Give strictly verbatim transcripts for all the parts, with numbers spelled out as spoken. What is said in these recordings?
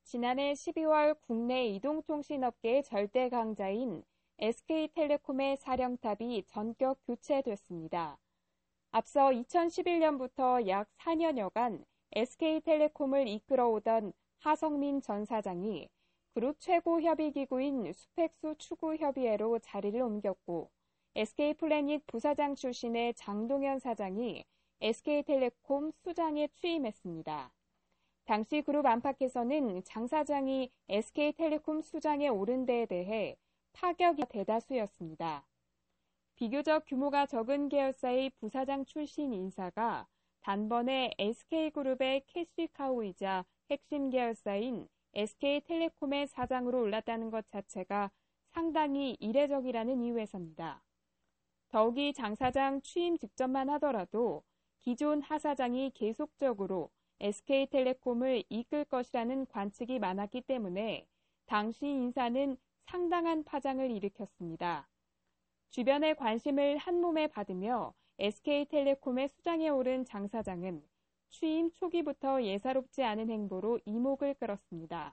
지난해 십이월 국내 이동통신업계의 절대 강자인 에스케이텔레콤의 사령탑이 전격 교체됐습니다. 앞서 이천십일 년부터 약 사 년여간 에스케이텔레콤을 이끌어오던 하성민 전 사장이 그룹 최고 협의기구인 수펙수 추구협의회로 자리를 옮겼고 에스케이플래닛 부사장 출신의 장동현 사장이 에스케이텔레콤 수장에 취임했습니다. 당시 그룹 안팎에서는 장 사장이 에스케이텔레콤 수장에 오른 데에 대해 파격이 대다수였습니다. 비교적 규모가 적은 계열사의 부사장 출신 인사가 단번에 에스케이그룹의 캐시카우이자 핵심 계열사인 에스케이텔레콤의 사장으로 올랐다는 것 자체가 상당히 이례적이라는 이유에서입니다. 더욱이 장 사장 취임 직전만 하더라도 기존 하 사장이 계속적으로 에스케이텔레콤을 이끌 것이라는 관측이 많았기 때문에 당시 인사는 상당한 파장을 일으켰습니다. 주변의 관심을 한몸에 받으며 에스케이텔레콤의 수장에 오른 장 사장은 취임 초기부터 예사롭지 않은 행보로 이목을 끌었습니다.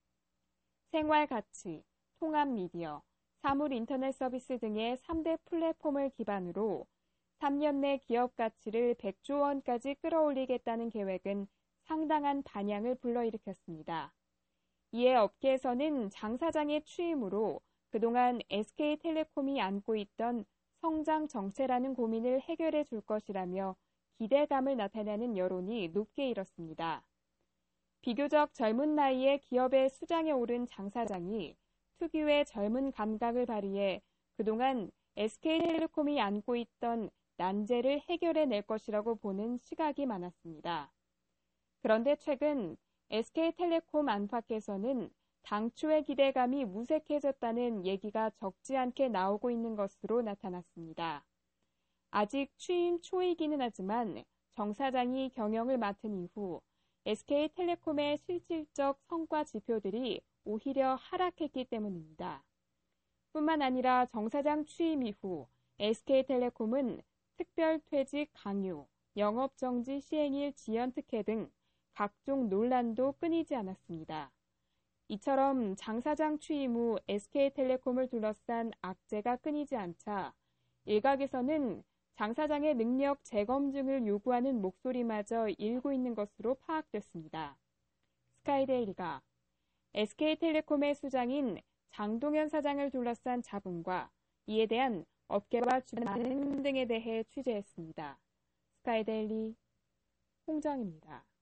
생활가치, 통합미디어, 사물인터넷 서비스 등의 삼 대 플랫폼을 기반으로 삼 년 내 기업 가치를 백조 원까지 끌어올리겠다는 계획은 상당한 반향을 불러일으켰습니다. 이에 업계에서는 장 사장의 취임으로 그동안 에스케이텔레콤이 안고 있던 성장 정체라는 고민을 해결해 줄 것이라며 기대감을 나타내는 여론이 높게 일었습니다. 비교적 젊은 나이에 기업의 수장에 오른 장 사장이 특유의 젊은 감각을 발휘해 그동안 에스케이텔레콤이 안고 있던 난제를 해결해낼 것이라고 보는 시각이 많았습니다. 그런데 최근 에스케이텔레콤 안팎에서는 당초의 기대감이 무색해졌다는 얘기가 적지 않게 나오고 있는 것으로 나타났습니다. 아직 취임 초이기는 하지만 정 사장이 경영을 맡은 이후 에스케이텔레콤의 실질적 성과 지표들이 오히려 하락했기 때문입니다. 뿐만 아니라 정 사장 취임 이후 에스케이텔레콤은 특별퇴직 강요, 영업정지 시행일 지연 특혜 등 각종 논란도 끊이지 않았습니다. 이처럼 장 사장 취임 후 에스케이텔레콤을 둘러싼 악재가 끊이지 않자 일각에서는 장 사장의 능력 재검증을 요구하는 목소리마저 일고 있는 것으로 파악됐습니다. 스카이데일리가 에스케이텔레콤의 수장인 장동현 사장을 둘러싼 잡음과 이에 대한 업계와 주변 반응 등에 대해 취재했습니다. 스카이데일리 홍정입니다.